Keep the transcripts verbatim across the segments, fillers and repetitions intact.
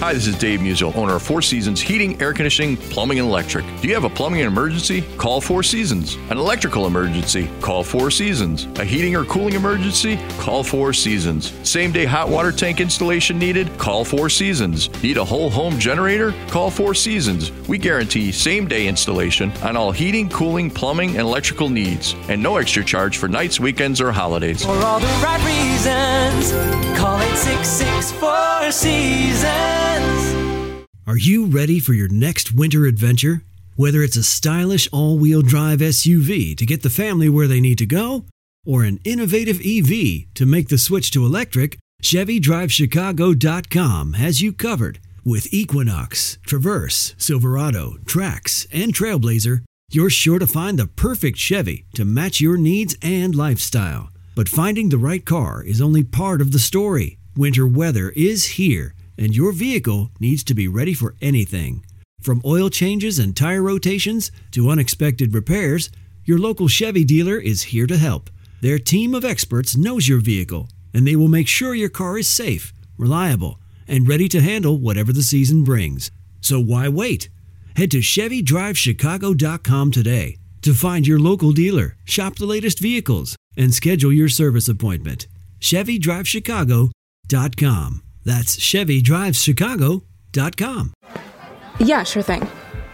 Hi, this is Dave Musial, owner of Four Seasons Heating, Air Conditioning, Plumbing, and Electric. Do you have a plumbing emergency? Call Four Seasons. An electrical emergency? Call Four Seasons. A heating or cooling emergency? Call Four Seasons. Same-day hot water tank installation needed? Call Four Seasons. Need a whole home generator? Call Four Seasons. We guarantee same-day installation on all heating, cooling, plumbing, and electrical needs. And no extra charge for nights, weekends, or holidays. For all the right reasons, call eight six six, four seasons. Are you ready for your next winter adventure? Whether it's a stylish all-wheel drive S U V to get the family where they need to go, or an innovative E V to make the switch to electric, Chevy Drive Chicago dot com has you covered. With Equinox, Traverse, Silverado, Trax, and Trailblazer, you're sure to find the perfect Chevy to match your needs and lifestyle. But finding the right car is only part of the story. Winter weather is here, and your vehicle needs to be ready for anything. From oil changes and tire rotations to unexpected repairs, your local Chevy dealer is here to help. Their team of experts knows your vehicle, and they will make sure your car is safe, reliable, and ready to handle whatever the season brings. So why wait? Head to Chevy Drive Chicago dot com today to find your local dealer, shop the latest vehicles, and schedule your service appointment. Chevy Drive Chicago dot com. That's Chevy Drive Chicago dot com. Yeah, sure thing.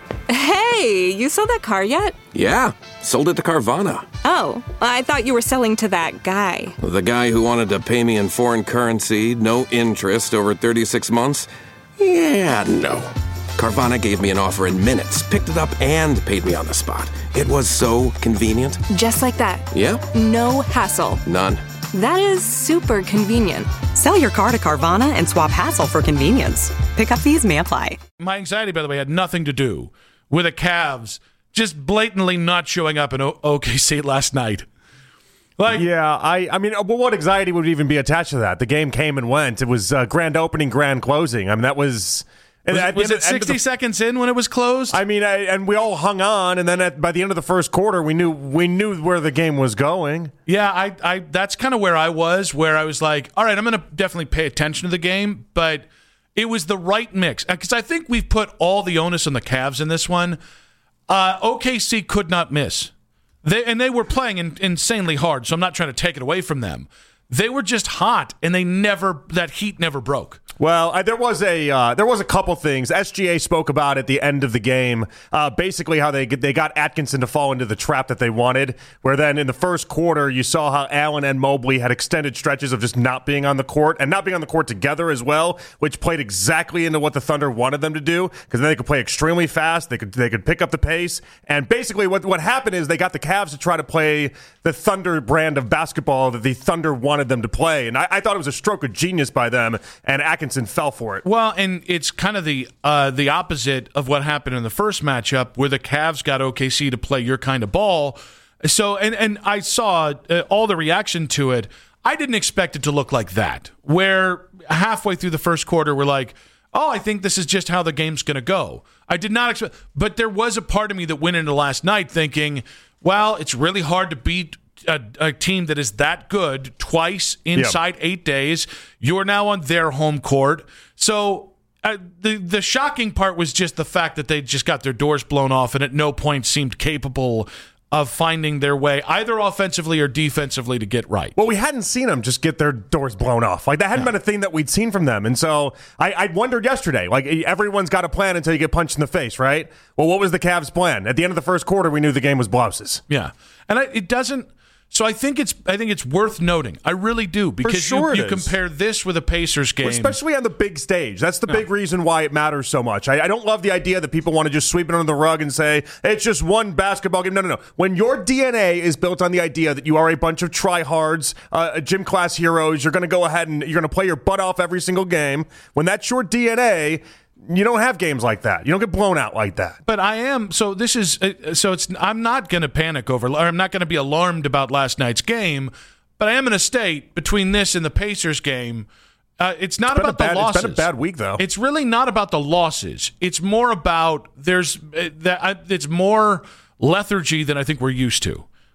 Hey, you sold that car yet? Yeah, sold it to Carvana. Oh, I thought you were selling to that guy. The guy who wanted to pay me in foreign currency, no interest, over thirty-six months? Yeah, no. Carvana gave me an offer in minutes, picked it up, and paid me on the spot. It was so convenient. Just like that. Yeah. No hassle. None. That is super convenient. Sell your car to Carvana and swap hassle for convenience. Pickup fees may apply. My anxiety, by the way, had nothing to do with the Cavs just blatantly not showing up in o- O K C last night. Like, yeah, I, I mean, well, what anxiety would even be attached to that? The game came and went. It was uh, grand opening, grand closing. I mean, that was... Was, at was the, it sixty the, seconds in when it was closed? I mean, I, and we all hung on, and then at, by the end of the first quarter, we knew we knew where the game was going. Yeah, I, I that's kind of where I was, where I was like, all right, I'm going to definitely pay attention to the game, but it was the right mix. Because I think we've put all the onus on the Cavs in this one. Uh, O K C could not miss. They And they were playing in, insanely hard, so I'm not trying to take it away from them. They were just hot, and they never that heat never broke. Well, I, there was a uh, there was a couple things. S G A spoke about at the end of the game, uh, basically how they they got Atkinson to fall into the trap that they wanted, where then in the first quarter you saw how Allen and Mobley had extended stretches of just not being on the court and not being on the court together as well, which played exactly into what the Thunder wanted them to do, because then they could play extremely fast, they could they could pick up the pace, and basically what, what happened is they got the Cavs to try to play the Thunder brand of basketball that the Thunder wanted them to play, and I, I thought it was a stroke of genius by them, and Atkinson fell for it. Well, and it's kind of the uh, the opposite of what happened in the first matchup, where the Cavs got O K C to play your kind of ball. So, and and I saw uh, all the reaction to it. I didn't expect it to look like that, where halfway through the first quarter, we're like, oh, I think this is just how the game's going to go. I did not expect, but there was a part of me that went into last night thinking, well, it's really hard to beat A, a team that is that good twice inside yep. eight days. You're now on their home court. So uh, the the shocking part was just the fact that they just got their doors blown off and at no point seemed capable of finding their way either offensively or defensively to get right. Well, we hadn't seen them just get their doors blown off. Like, that hadn't yeah. been a thing that we'd seen from them. And so I, I wondered yesterday, like, everyone's got a plan until you get punched in the face, right? Well, what was the Cavs' plan? At the end of the first quarter, we knew the game was blouses. Yeah. And I, it doesn't... So I think it's I think it's worth noting. I really do, because sure you, you compare this with a Pacers game, especially on the big stage. That's the no. big reason why it matters so much. I, I don't love the idea that people want to just sweep it under the rug and say it's just one basketball game. No, no, no. When your D N A is built on the idea that you are a bunch of tryhards, uh, gym class heroes, you're going to go ahead and you're going to play your butt off every single game. When that's your D N A. You don't have games like that. You don't get blown out like that. But I am. So this is. Uh, so it's. I'm not going to panic over. Or I'm not going to be alarmed about last night's game. But I am in a state between this and the Pacers game. Uh, it's not it's about bad, the losses. It's been a bad week, though. It's really not about the losses. It's more about there's. Uh, that. Uh, it's more lethargy than I think we're used to.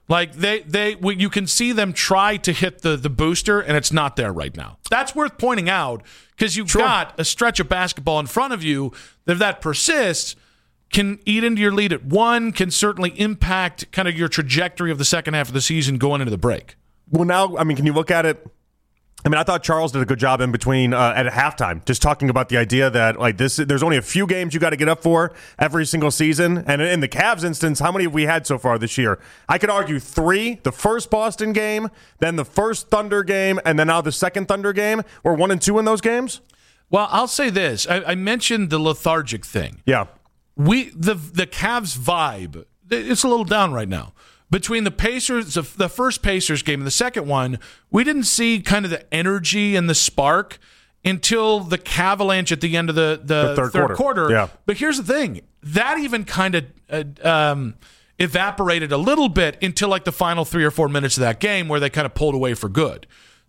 Like they, they, you can see them try to hit the, the booster, and it's not there right now. That's worth pointing out because you've sure. got a stretch of basketball in front of you that, if that persists, can eat into your lead at one, can certainly impact kind of your trajectory of the second half of the season going into the break. Well, now, I mean, can you look at it? I mean, I thought Charles did a good job in between uh, at halftime, just talking about the idea that like this, there's only a few games you got to get up for every single season. And in the Cavs instance, how many have we had so far this year? I could argue three: the first Boston game, then the first Thunder game, and then now the second Thunder game. We're one and two in those games. Well, I'll say this: I, I mentioned the lethargic thing. Yeah, we the the Cavs vibe. It's a little down right now. Between the Pacers, the first Pacers game and the second one, we didn't see kind of the energy and the spark until the Cavalanche at the end of the, the, the third, third quarter. quarter. Yeah. But here's the thing. That even kind of uh, um, evaporated a little bit until like the final three or four minutes of that game where they kind of pulled away for good.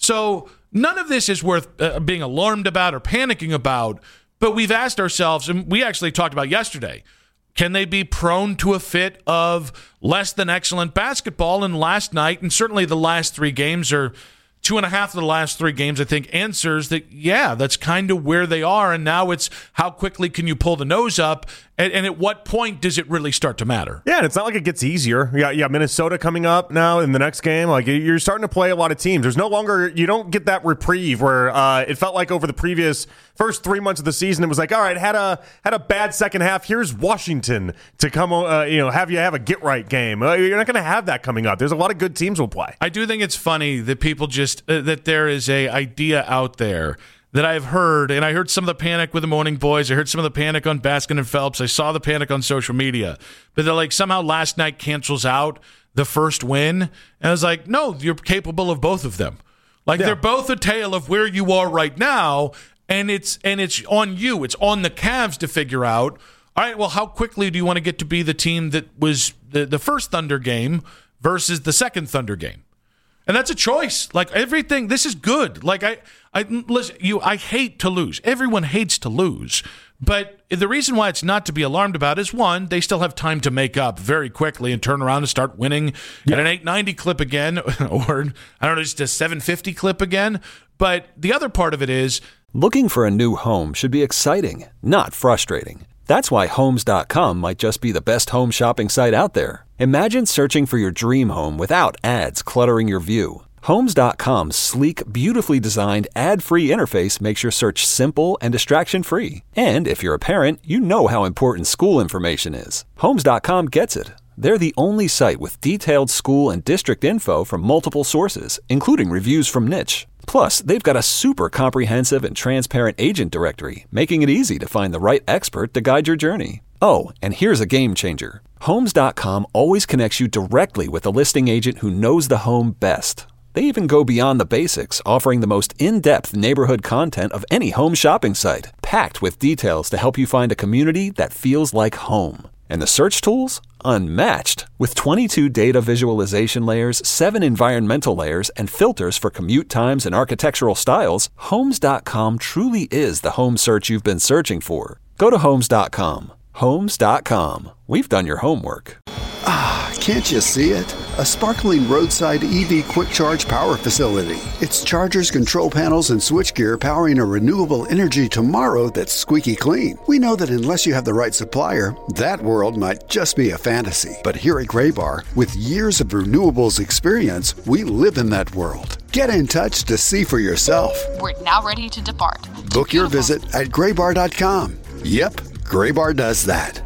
So none of this is worth uh, being alarmed about or panicking about, but we've asked ourselves, and we actually talked about yesterday, can they be prone to a fit of less than excellent basketball? And last night, and certainly the last three games, or two and a half of the last three games, I think, answers that, yeah, that's kind of where they are. And now it's how quickly can you pull the nose up, and, and at what point does it really start to matter? Yeah, and it's not like it gets easier. Yeah, yeah, Minnesota coming up now in the next game. Like, you're starting to play a lot of teams. There's no longer, you don't get that reprieve where uh, it felt like over the previous first three months of the season, it was like, all right, had a had a bad second half. Here's Washington to come, uh, you know, have you have a get right game. Uh, you're not going to have that coming up. There's a lot of good teams will play. I do think it's funny that people just uh, that there is a idea out there that I've heard, and I heard some of the panic with the Morning Boys. I heard some of the panic on Baskin and Phelps. I saw the panic on social media. But they're like, somehow last night cancels out the first win. And I was like, no, you're capable of both of them. Like, yeah. They're both a tale of where you are right now, and it's and it's on you. It's on the Cavs to figure out, all right, well, how quickly do you want to get to be the team that was the, the first Thunder game versus the second Thunder game? And that's a choice. Like, everything, this is good. Like, I, I listen, you, I hate to lose. Everyone hates to lose. But the reason why it's not to be alarmed about is, one, they still have time to make up very quickly and turn around and start winning yeah. at an eight ninety clip again, or, I don't know, just a seven fifty clip again. But the other part of it is, looking for a new home should be exciting, not frustrating. That's why Homes dot com might just be the best home shopping site out there. Imagine searching for your dream home without ads cluttering your view. Homes dot com's sleek, beautifully designed, ad-free interface makes your search simple and distraction-free. And if you're a parent, you know how important school information is. Homes dot com gets it. They're the only site with detailed school and district info from multiple sources, including reviews from Niche. Plus, they've got a super comprehensive and transparent agent directory, making it easy to find the right expert to guide your journey. Oh, and here's a game changer. Homes dot com always connects you directly with a listing agent who knows the home best. They even go beyond the basics, offering the most in-depth neighborhood content of any home shopping site, packed with details to help you find a community that feels like home. And the search tools? Unmatched. With twenty-two data visualization layers, seven environmental layers, and filters for commute times and architectural styles, Homes dot com truly is the home search you've been searching for. Go to Homes dot com. Homes dot com. We've done your homework. Ah, can't you see it? A sparkling roadside E V quick charge power facility. It's chargers, control panels, and switchgear powering a renewable energy tomorrow that's squeaky clean. We know that unless you have the right supplier, that world might just be a fantasy. But here at Graybar, with years of renewables experience, we live in that world. Get in touch to see for yourself. We're now ready to depart. Book your visit at graybar dot com. Yep, Graybar does that.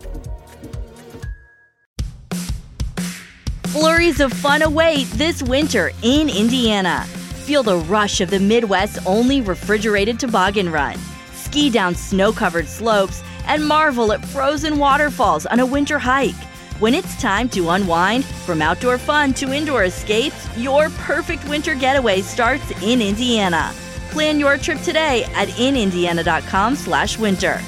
Flurries of fun await this winter in Indiana. Feel the rush of the Midwest's only refrigerated toboggan run. Ski down snow-covered slopes and marvel at frozen waterfalls on a winter hike. When it's time to unwind, from outdoor fun to indoor escapes, your perfect winter getaway starts in Indiana. Plan your trip today at in indiana dot com slash winter.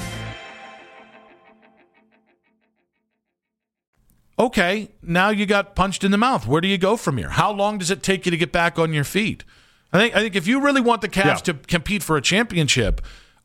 Okay, now you got punched in the mouth. Where do you go from here? How long does it take you to get back on your feet? I think I think if you really want the Cavs yeah. to compete for a championship,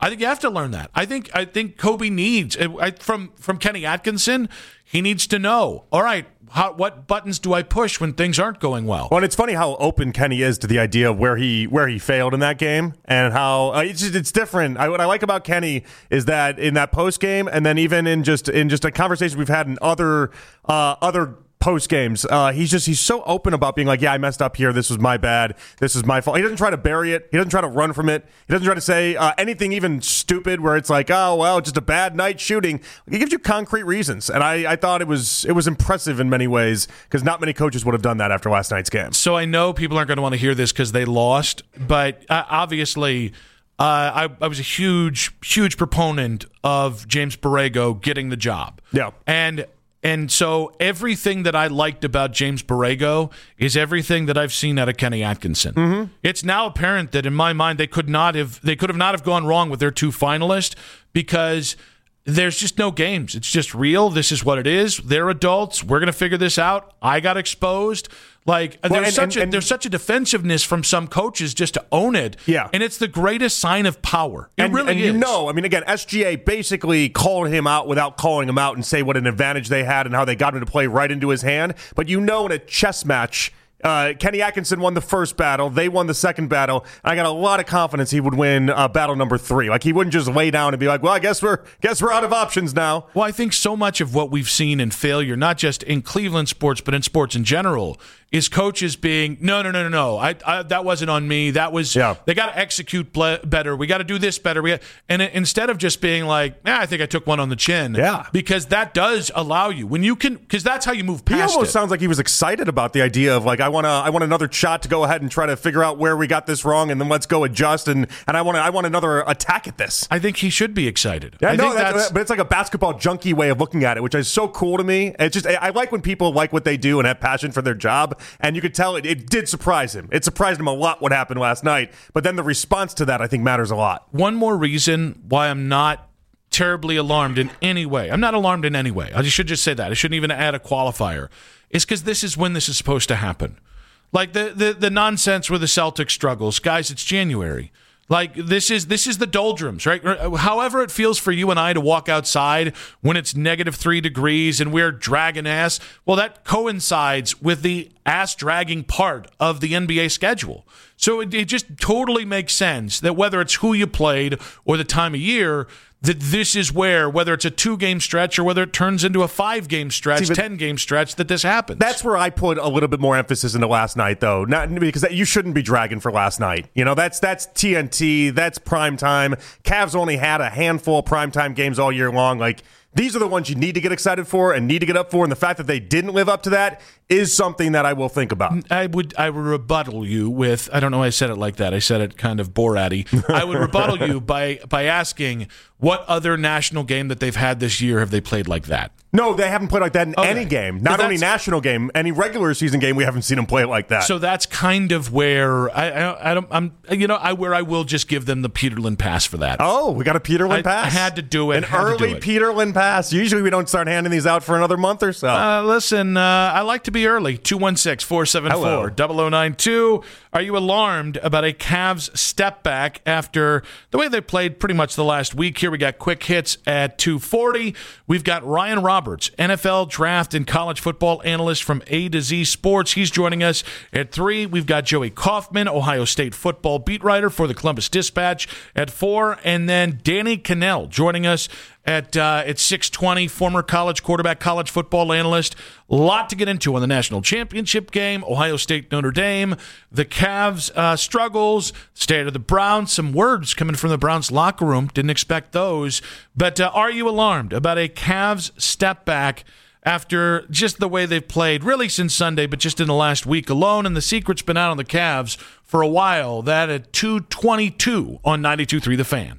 I think you have to learn that. I think I think Kobe needs I, from from Kenny Atkinson. He needs to know. All right, how, what buttons do I push when things aren't going well? Well, and it's funny how open Kenny is to the idea of where he where he failed in that game and how uh, it's just, it's different. I, what I like about Kenny is that in that post game, and then even in just in just a conversation we've had in other uh, other. post games, uh, he's just he's so open about being like, yeah, I messed up here. This was my bad. This is my fault. He doesn't try to bury it. He doesn't try to run from it. He doesn't try to say uh, anything even stupid where it's like, oh well, just a bad night shooting. He gives you concrete reasons, and I, I thought it was it was impressive in many ways because not many coaches would have done that after last night's game. So I know people aren't going to want to hear this because they lost, but uh, obviously. Uh, I, I was a huge, huge proponent of James Borrego getting the job. Yeah, and. And so everything that I liked about James Borrego is everything that I've seen out of Kenny Atkinson. Mm-hmm. It's now apparent that in my mind they could not have they could have not have gone wrong with their two finalists because there's just no games. It's just real. This is what it is. They're adults. We're going to figure this out. I got exposed. Like well, there's and, such and, a and, there's such a defensiveness from some coaches just to own it. Yeah. And it's the greatest sign of power. It and, really and is. you know, I mean, again, S G A basically called him out without calling him out and say what an advantage they had and how they got him to play right into his hand. But you know, in a chess match, Uh, Kenny Atkinson won the first battle. They won the second battle. I got a lot of confidence he would win uh, battle number three. Like he wouldn't just lay down and be like, "Well, I guess we're guess we're out of options now." Well, I think so much of what we've seen in failure, not just in Cleveland sports, but in sports in general, is coaches being, no, no, no, no, no. I, I that wasn't on me. That was yeah. They got to execute ble- better. We got to do this better. We got, and it, instead of just being like, yeah, I think I took one on the chin. Yeah, because that does allow you when you can, because that's how you move past it. He almost it. sounds like he was excited about the idea of like, I want to, I want another shot to go ahead and try to figure out where we got this wrong, and then let's go adjust. And and I want to, I want another attack at this. I think he should be excited. Yeah, I no, think that's, that's, but it's like a basketball junkie way of looking at it, which is so cool to me. It's just, I like when people like what they do and have passion for their job, and you could tell it, it did surprise him. It surprised him a lot what happened last night, but then the response to that I think matters a lot. One more reason why I'm not terribly alarmed in any way. I'm not alarmed in any way. I should just say that. I shouldn't even add a qualifier. It's because this is when this is supposed to happen. Like the, the, the nonsense with the Celtics struggles. Guys, it's January. Like this is this is the doldrums, right? However it feels for you and I to walk outside when it's negative three degrees and we're dragging ass, well, that coincides with the ass-dragging part of the N B A schedule. So it, it just totally makes sense that whether it's who you played or the time of year, that this is where, whether it's a two-game stretch or whether it turns into a five-game stretch, See, ten-game stretch, that this happens. That's where I put a little bit more emphasis into last night, though. Not because that, you shouldn't be dragging for last night. You know, that's that's T N T, that's prime time. Cavs only had a handful of primetime games all year long. Like, these are the ones you need to get excited for and need to get up for, and the fact that they didn't live up to that is something that I will think about. I would I would rebuttal you with, I don't know why I said it like that. I said it kind of Borat-y. I would rebuttal you by by asking what other national game that they've had this year have they played like that? No, they haven't played like that in okay. any game. Not only national game, any regular season game, we haven't seen them play it like that. So that's kind of where I, I, I don't, I'm, you know, I where I will just give them the Peterlin pass for that. Oh, we got a Peterlin I, pass. I had to do it. An early Peterlin pass. Usually we don't start handing these out for another month or so. Uh, listen, uh, I like to be early. two one six, four seven four, zero zero nine two. Are you alarmed about a Cavs step back after the way they played pretty much the last week? Here we got quick hits at two forty. We've got Ryan Roberts, N F L draft and college football analyst from A to Z Sports. He's joining us at three. We've got Joey Kaufman, Ohio State football beat writer for the Columbus Dispatch at four. And then Danny Cannell joining us at uh, at six twenty, former college quarterback, college football analyst. A lot to get into on the national championship game, Ohio State, Notre Dame, the Cavs uh, struggles, state of the Browns, some words coming from the Browns locker room. Didn't expect those. But uh, are you alarmed about a Cavs step back after just the way they've played, really since Sunday, but just in the last week alone? And the secret's been out on the Cavs for a while. That at two twenty-two on ninety-two point three The Fan.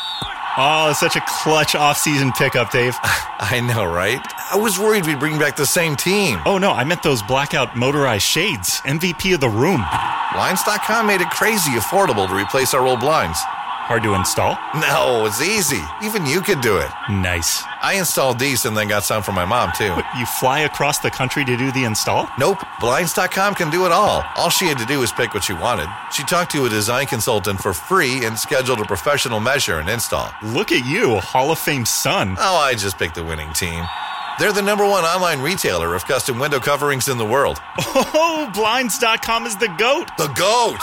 Oh, such a clutch off-season pickup, Dave. I know, right? I was worried we'd bring back the same team. Oh, no, I meant those blackout motorized shades. M V P of the room. Blinds dot com made it crazy affordable to replace our old blinds. Hard to install? No, it's easy. Even you could do it. Nice. I installed these and then got some for my mom, too. What, you fly across the country to do the install? Nope. Blinds dot com can do it all. All she had to do was pick what she wanted. She talked to a design consultant for free and scheduled a professional measure and install. Look at you, a Hall of Fame son. Oh, I just picked the winning team. They're the number one online retailer of custom window coverings in the world. Oh, Blinds dot com is the GOAT. The GOAT!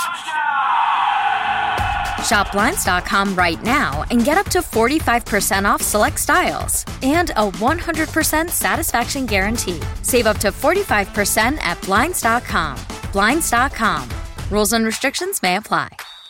Shop Blinds dot com right now and get up to forty-five percent off select styles and a one hundred percent satisfaction guarantee. Save up to forty-five percent at Blinds dot com. Blinds dot com. Rules and restrictions may apply.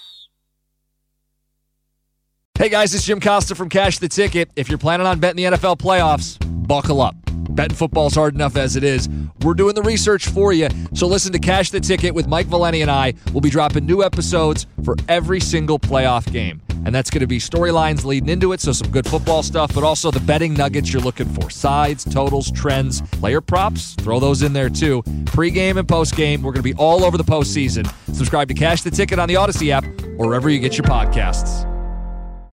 Hey guys, it's Jim Costa from Cash the Ticket. If you're planning on betting the N F L playoffs, buckle up. Betting football's hard enough as it is. We're doing the research for you. So listen to Cash the Ticket with Mike Valeni and I. We'll be dropping new episodes for every single playoff game. And that's going to be storylines leading into it, so some good football stuff, but also the betting nuggets you're looking for. Sides, totals, trends, player props, throw those in there too. Pre-game and post-game, we're going to be all over the postseason. Subscribe to Cash the Ticket on the Odyssey app or wherever you get your podcasts.